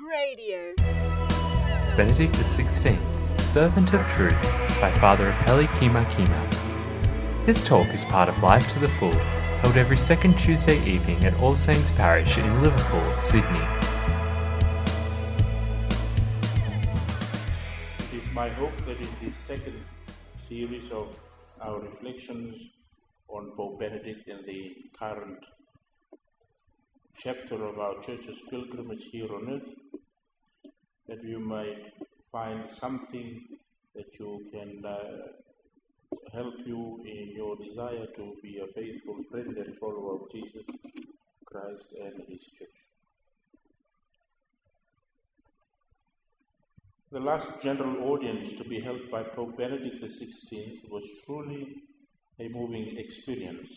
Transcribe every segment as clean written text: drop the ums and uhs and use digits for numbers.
Radio. Benedict XVI, Servant of Truth, by Father Apelli Kima Kima. This talk is part of Life to the Full, held every second Tuesday evening at All Saints Parish in Liverpool, Sydney. It is my hope that in this second series of our reflections on Pope Benedict and the current chapter of our Church's pilgrimage here on earth, that you might find something that you can help you in your desire to be a faithful friend and follower of Jesus Christ and His Church. The last general audience to be held by Pope Benedict XVI was truly a moving experience.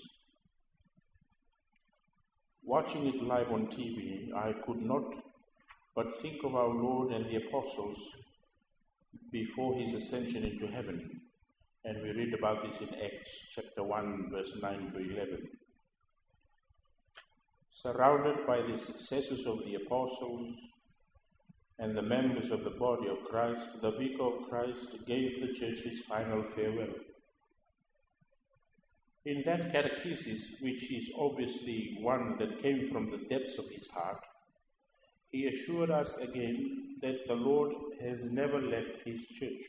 Watching it live on TV, I could not but think of our Lord and the Apostles before His ascension into heaven. And we read about this in Acts chapter 1, verse 9 to 11. Surrounded by the successors of the Apostles and the members of the body of Christ, the Vicar of Christ gave the Church his final farewell. In that catechesis, which is obviously one that came from the depths of his heart, he assured us again that the Lord has never left his church.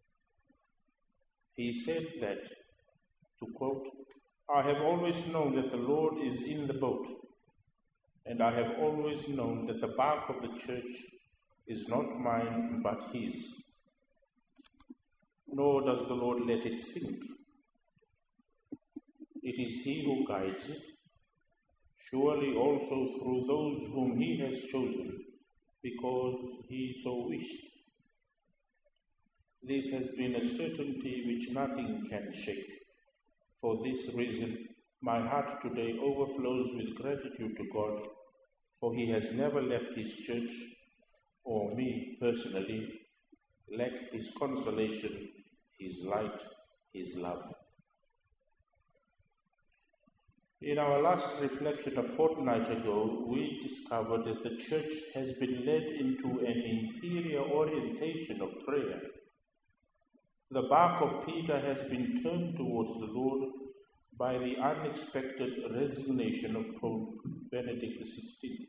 He said that, to quote, "I have always known that the Lord is in the boat, and I have always known that the bark of the church is not mine but his. Nor does the Lord let it sink. It is he who guides it, surely also through those whom he has chosen, because he so wished. This has been a certainty which nothing can shake. For this reason, my heart today overflows with gratitude to God, for he has never left his church, or me personally, lack his consolation, his light, his love." In our last reflection a fortnight ago, we discovered that the Church has been led into an interior orientation of prayer. The bark of Peter has been turned towards the Lord by the unexpected resignation of Pope Benedict XVI.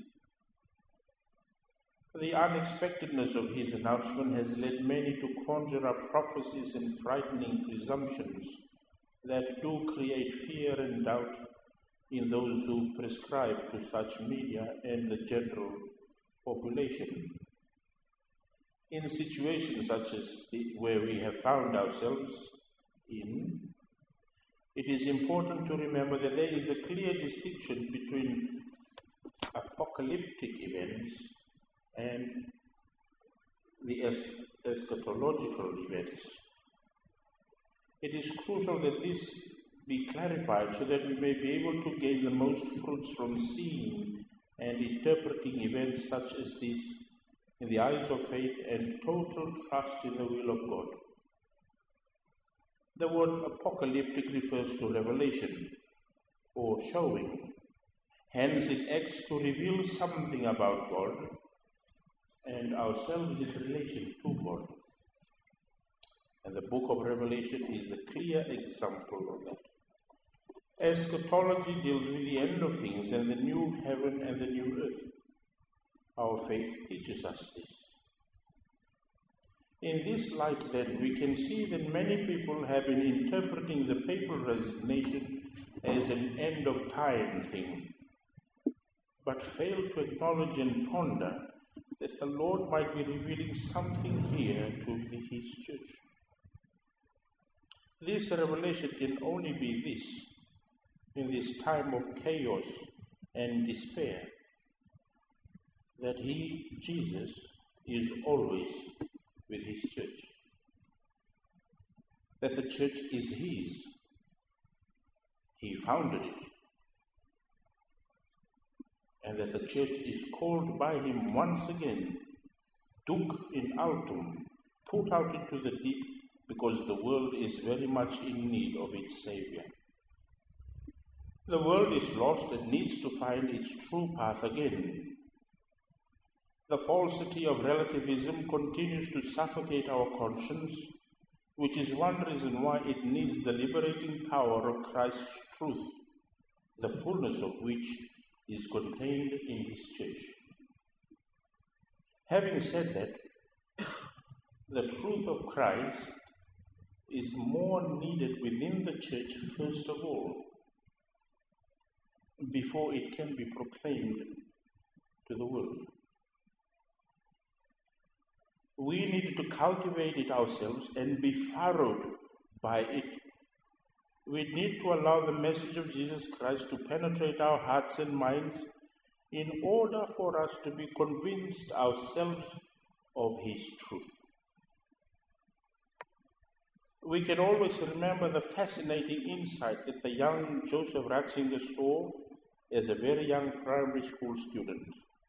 The unexpectedness of his announcement has led many to conjure up prophecies and frightening presumptions that do create fear and doubt in those who prescribe to such media and the general population. In situations such as where we have found ourselves in, it is important to remember that there is a clear distinction between apocalyptic events and the eschatological events. It is crucial that this be clarified so that we may be able to gain the most fruits from seeing and interpreting events such as this in the eyes of faith and total trust in the will of God. The word apocalyptic refers to revelation or showing. Hence it acts to reveal something about God and ourselves in relation to God. And the book of Revelation is a clear example of that. Eschatology deals with the end of things and the new heaven and the new earth. Our faith teaches us this. In this light, then, we can see that many people have been interpreting the papal resignation as an end of time thing, but fail to acknowledge and ponder that the Lord might be revealing something here to his church. This revelation can only be this, in this time of chaos and despair, that he, Jesus, is always with his church. That the church is his. He founded it. And that the church is called by him once again, duc in altum, put out into the deep, because the world is very much in need of its Savior. The world is lost and needs to find its true path again. The falsity of relativism continues to suffocate our conscience, which is one reason why it needs the liberating power of Christ's truth, the fullness of which is contained in His church. Having said that, the truth of Christ is more needed within the church first of all, before it can be proclaimed to the world. We need to cultivate it ourselves and be furrowed by it. We need to allow the message of Jesus Christ to penetrate our hearts and minds in order for us to be convinced ourselves of His truth. We can always remember the fascinating insight that the young Joseph Ratzinger saw as a very young primary school student.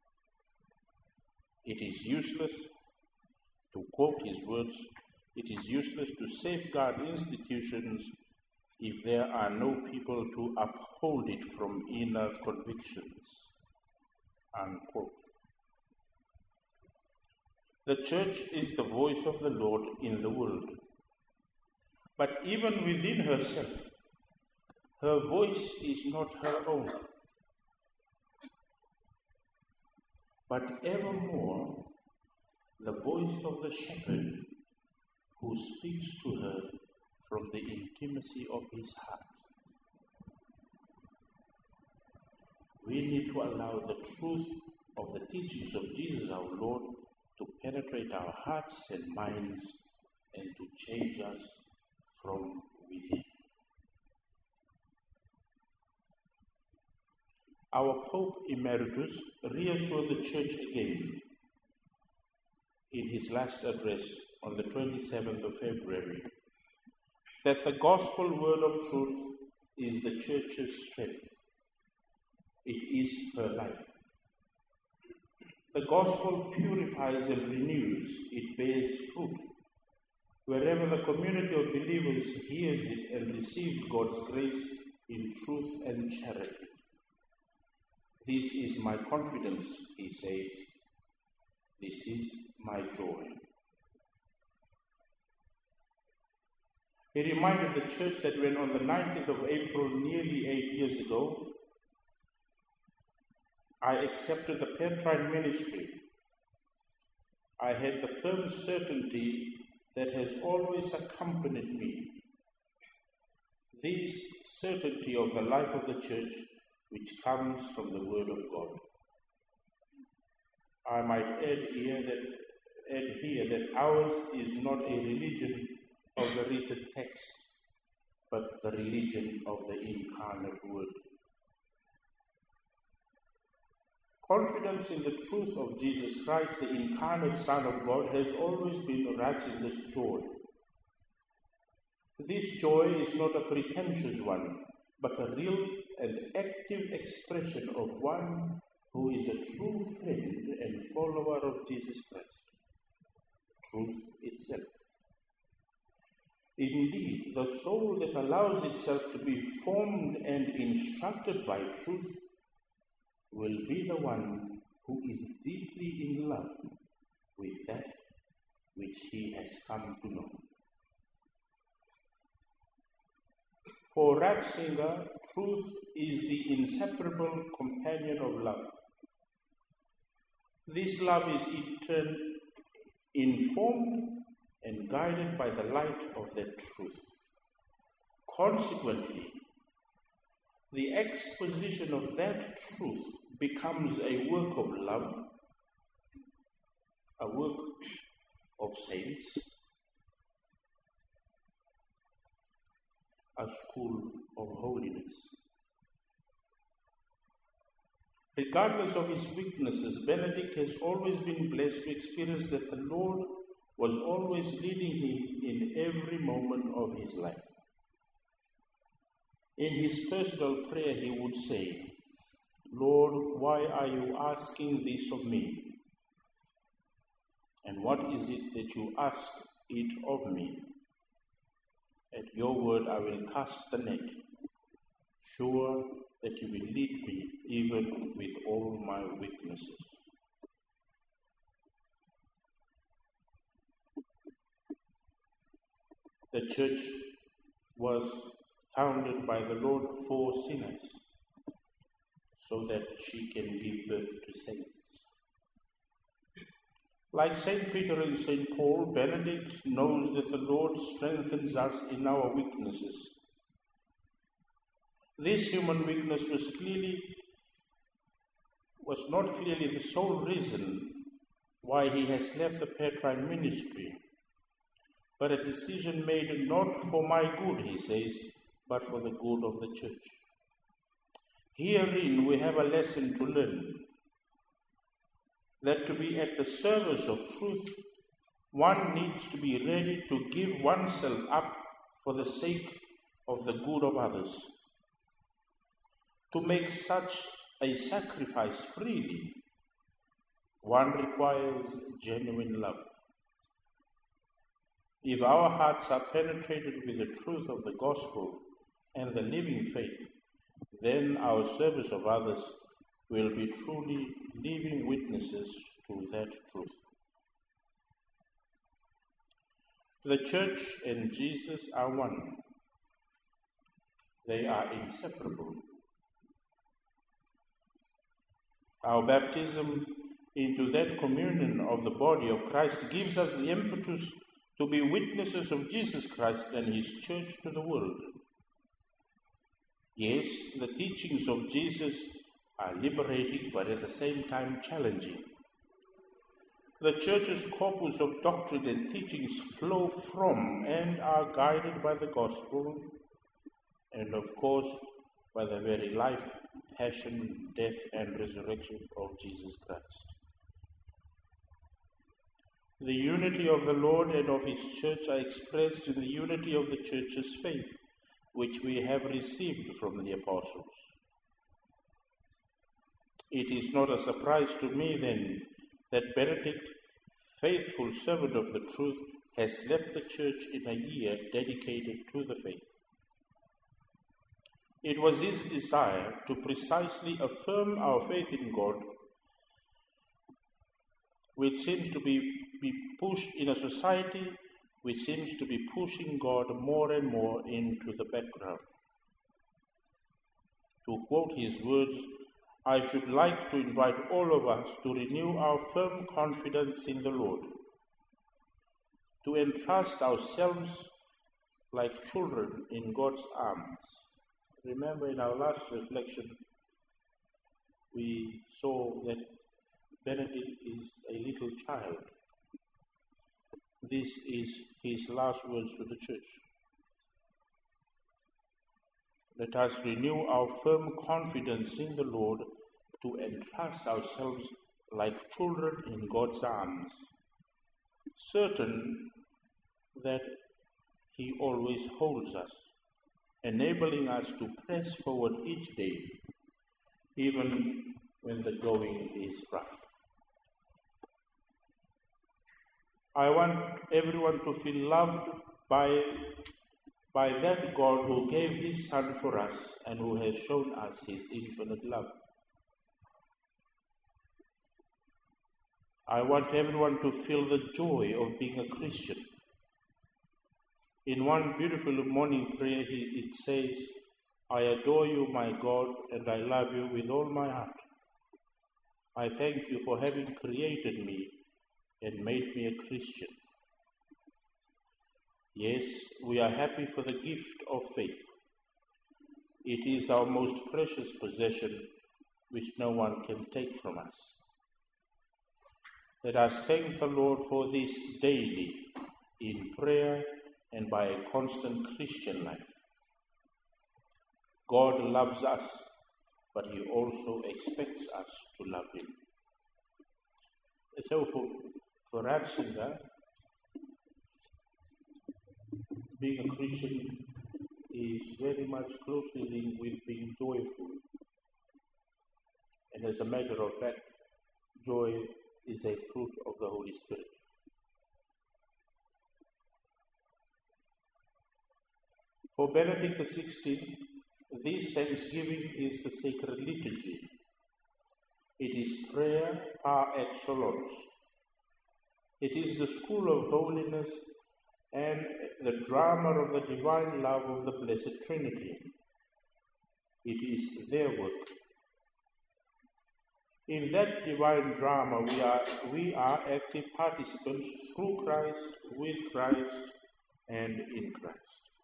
It is useless, to quote his words, it is useless to safeguard institutions if there are no people to uphold it from inner convictions. Unquote. The church is the voice of the Lord in the world. But even within herself, her voice is not her own, but evermore the voice of the shepherd who speaks to her from the intimacy of his heart. We need to allow the truth of the teachings of Jesus our Lord to penetrate our hearts and minds and to change us from within. Our Pope Emeritus reassured the Church again in his last address on the 27th of February that the gospel word of truth is the Church's strength. It is her life. The gospel purifies and renews. It bears fruit. Wherever the community of believers hears it and receives God's grace in truth and charity. This is my confidence, he says. This is my joy. He reminded the church that when on the 19th of April, nearly 8 years ago, I accepted the Petrine ministry, I had the firm certainty that has always accompanied me. This certainty of the life of the church which comes from the Word of God. I might add here that ours is not a religion of the written text, but the religion of the incarnate Word. Confidence in the truth of Jesus Christ, the incarnate Son of God, has always been Ratzinger's joy. This joy is not a pretentious one, but a real and active expression of one who is a true friend and follower of Jesus Christ, truth itself. Indeed, the soul that allows itself to be formed and instructed by truth will be the one who is deeply in love with that which he has come to know. For Ratzinger, truth is the inseparable companion of love. This love is informed and guided by the light of that truth. Consequently, the exposition of that truth becomes a work of love, a work of saints, a school of holiness. Regardless of his weaknesses, Benedict has always been blessed to experience that the Lord was always leading him in every moment of his life. In his personal prayer, he would say, "Lord, why are you asking this of me? And what is it that you ask it of me? At your word I will cast the net, sure that you will lead me even with all my weaknesses." The church was founded by the Lord for sinners, so that she can give birth to saints. Like St. Peter and St. Paul, Benedict knows that the Lord strengthens us in our weaknesses. This human weakness was not clearly the sole reason why he has left the Petrine ministry, but a decision made not for my good, he says, but for the good of the church. Herein we have a lesson to learn, that to be at the service of truth, one needs to be ready to give oneself up for the sake of the good of others. To make such a sacrifice freely, one requires genuine love. If our hearts are penetrated with the truth of the gospel and the living faith, then our service of others will be truly living witnesses to that truth. The church and Jesus are one. They are inseparable. Our baptism into that communion of the body of Christ gives us the impetus to be witnesses of Jesus Christ and his church to the world. Yes, the teachings of Jesus are liberating, but at the same time challenging. The church's corpus of doctrine and teachings flow from and are guided by the gospel, and of course by the very life, passion, death, and resurrection of Jesus Christ. The unity of the Lord and of his church are expressed in the unity of the church's faith, which we have received from the apostles. It is not a surprise to me, then, that Benedict, faithful servant of the truth, has left the church in a year dedicated to the faith. It was his desire to precisely affirm our faith in God, which seems to be pushed in a society which seems to be pushing God more and more into the background. To quote his words, I should like to invite all of us to renew our firm confidence in the Lord, to entrust ourselves like children in God's arms. Remember, in our last reflection, we saw that Benedict is a little child. This is his last words to the church. Let us renew our firm confidence in the Lord, to entrust ourselves like children in God's arms, certain that he always holds us, enabling us to press forward each day, even when the going is rough. I want everyone to feel loved by that God who gave his Son for us and who has shown us his infinite love. I want everyone to feel the joy of being a Christian. In one beautiful morning prayer, it says, I adore you, my God, and I love you with all my heart. I thank you for having created me and made me a Christian. Yes, we are happy for the gift of faith. It is our most precious possession, which no one can take from us. Let us thank the Lord for this daily, in prayer and by a constant Christian life. God loves us, but he also expects us to love him. So for Ratzinger, being a Christian is very much closely linked with being joyful. And as a matter of fact, joy is a fruit of the Holy Spirit. For Benedict XVI, this Thanksgiving is the sacred liturgy. It is prayer par excellence. It is the school of holiness and the drama of the divine love of the Blessed Trinity. It is their work. In that divine drama, we are active participants through Christ, with Christ, and in Christ.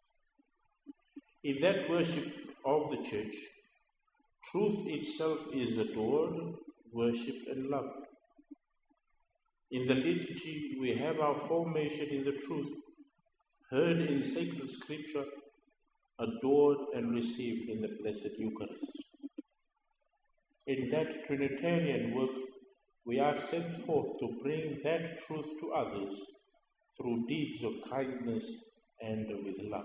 In that worship of the Church, truth itself is adored, worshipped, and loved. In the liturgy, we have our formation in the truth, heard in sacred scripture, adored and received in the Blessed Eucharist. In that Trinitarian work, we are sent forth to bring that truth to others through deeds of kindness and with love.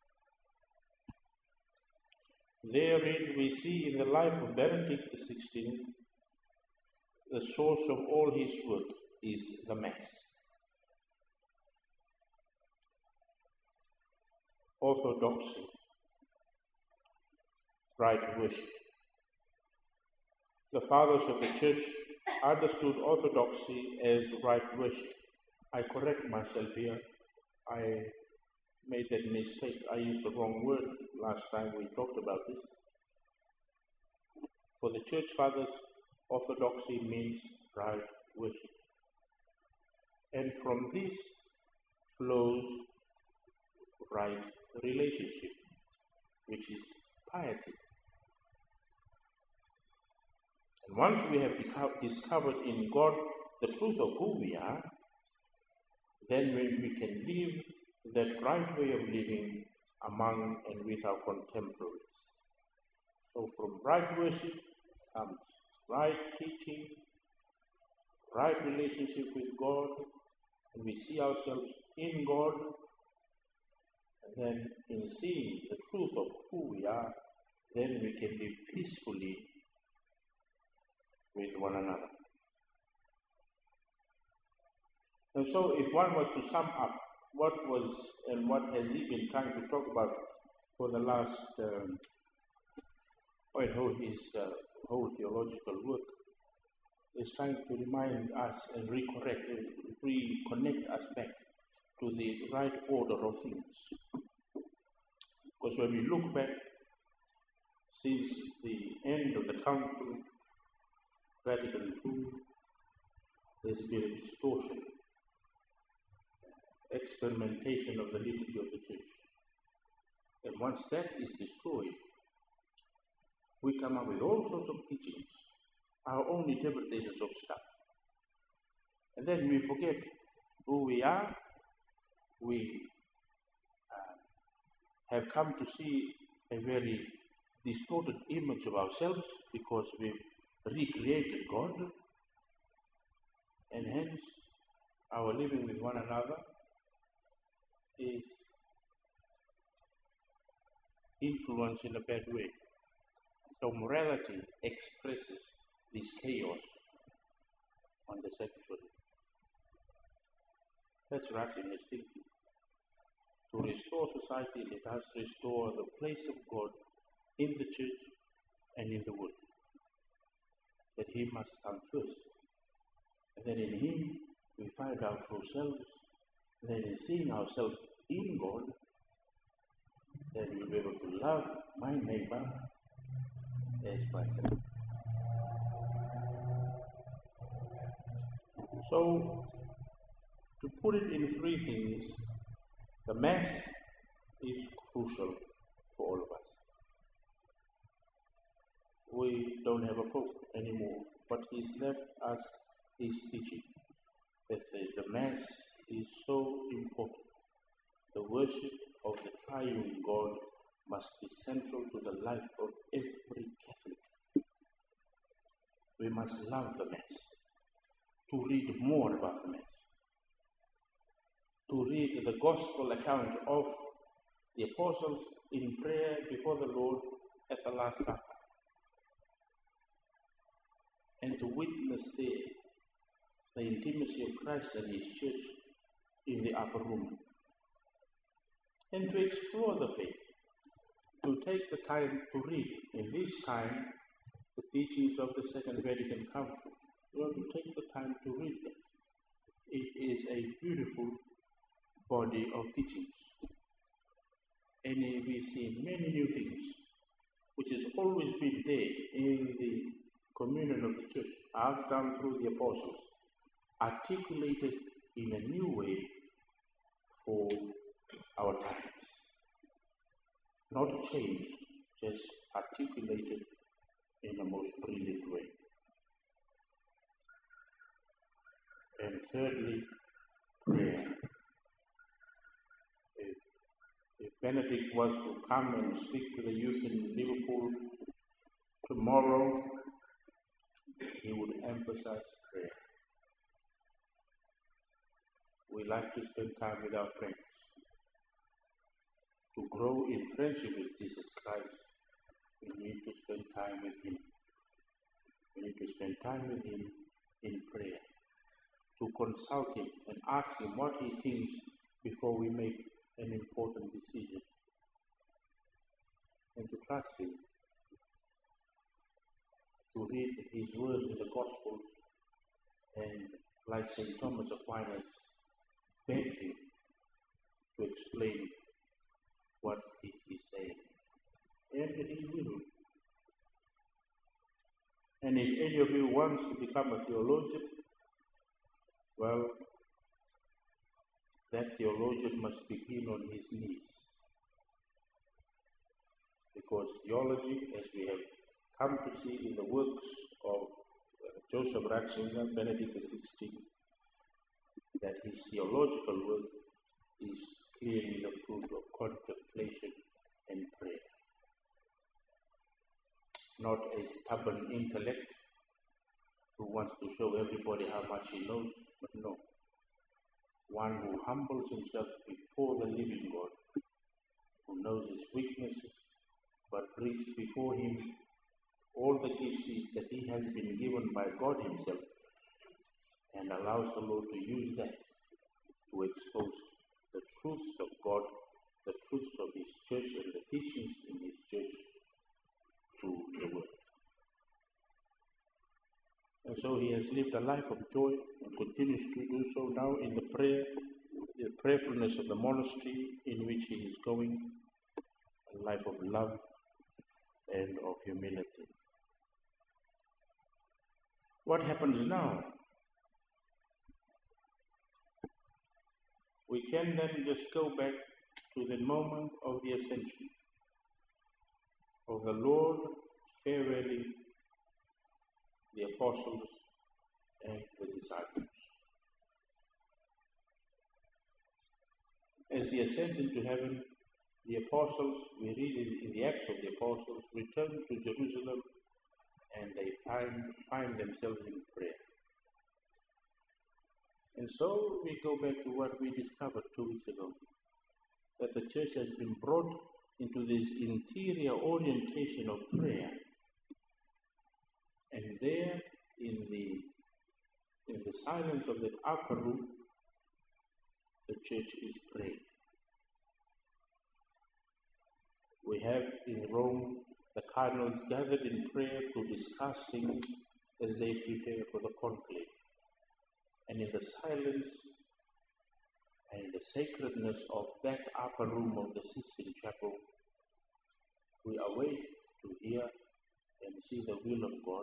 Therein we see in the life of Benedict XVI, the source of all his work is the Mass. Orthodoxy, right worship. The fathers of the Church understood orthodoxy as right worship. I correct myself here. I made that mistake. I used the wrong word last time we talked about this. For the Church Fathers, orthodoxy means right worship. And from this flows right relationship, which is piety. And once we have discovered in God the truth of who we are, then we can live that right way of living among and with our contemporaries. So from right worship comes right teaching, right relationship with God, and we see ourselves in God, and then in seeing the truth of who we are, then we can live peacefully with one another. And so if one was to sum up what was and what has he been trying to talk about for the last, his whole theological work, is trying to remind us and reconnect us back to the right order of things. Because when we look back, since the end of the Council, Vatican II, there's been a distortion, experimentation of the liturgy of the Church. And once that is destroyed, we come up with all sorts of teachings, our own interpretations of stuff. And then we forget who we are. We have come to see a very distorted image of ourselves because we've recreated God, and hence our living with one another is influenced in a bad way. So morality expresses this chaos on the sanctuary. That's Ratzinger's thinking. To restore society, let us restore the place of God in the Church and in the world. That He must come first. And then in Him we find our true selves. And then in seeing ourselves in God, then we'll be able to love my neighbor as myself. So, to put it in three things, the Mass is crucial for all of us. We don't have a Pope anymore, but he's left us his teaching that the Mass is so important. The worship of the triune God must be central to the life of every Catholic. We must love the Mass, to read more about the Mass, to read the Gospel account of the Apostles in prayer before the Lord at the Last Supper, and to witness there the intimacy of Christ and His Church in the upper room, and to explore the faith, to take the time to read, in this time, the teachings of the Second Vatican Council. You have to take the time to read them. It is a beautiful body of teachings. And we see many new things, which has always been there in the communion of the church, as done through the apostles, articulated in a new way for our times. Not changed, just articulated in a most brilliant way. And thirdly, prayer. If Benedict was to come and speak to the youth in Liverpool tomorrow, he would emphasize prayer. We like to spend time with our friends. To grow in friendship with Jesus Christ, we need to spend time with Him. We need to spend time with Him in prayer, to consult Him and ask Him what He thinks before we make an important decision, and to trust Him, to read His words in the Gospels, and like St. Thomas Aquinas, beg Him to explain what He is saying, and He will. And if any of you wants to become a theologian, well, that theologian must begin on his knees. Because theology, as we have come to see in the works of Joseph Ratzinger, Benedict XVI, that his theological work is clearly the fruit of contemplation and prayer. Not a stubborn intellect who wants to show everybody how much he knows, but no. One who humbles himself before the living God, who knows his weaknesses, but brings before him all the gifts that he has been given by God himself, and allows the Lord to use that to expose the truths of God, the truths of His church, and the teachings in His church to the world. And so he has lived a life of joy and continues to do so now in the prayerfulness of the monastery in which he is going, a life of love and of humility. What happens now? We can then just go back to the moment of the ascension, of the Lord farewelling the apostles and the disciples. As he ascends into heaven, the apostles, we read in the Acts of the Apostles, return to Jerusalem and they find themselves in prayer. And so we go back to what we discovered 2 weeks ago, that the church has been brought into this interior orientation of prayer. And there, in the silence of that upper room, the church is praying. We have in Rome the cardinals gathered in prayer to discuss things as they prepare for the conclave. And in the silence and in the sacredness of that upper room of the Sistine Chapel, we await to hear and see the will of God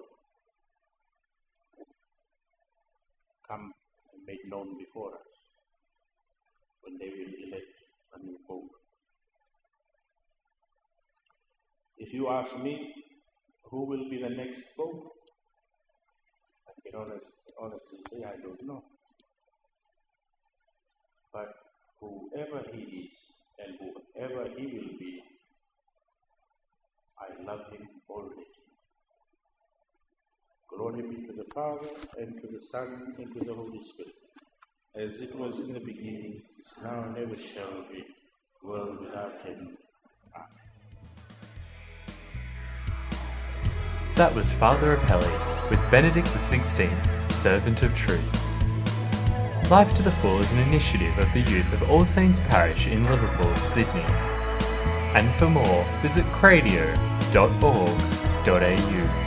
come and made known before us when they will elect a new Pope. If you ask me who will be the next Pope, I can honestly say I don't know. But whoever he is and whoever he will be, I love him already. Glory be to the Father, and to the Son, and to the Holy Spirit, as it was in the beginning, is now, and ever shall be, world without end. Amen. That was Father Apelli with Benedict XVI, Servant of Truth. Life to the Full is an initiative of the youth of All Saints Parish in Liverpool, Sydney. And for more, visit cradio.org.au.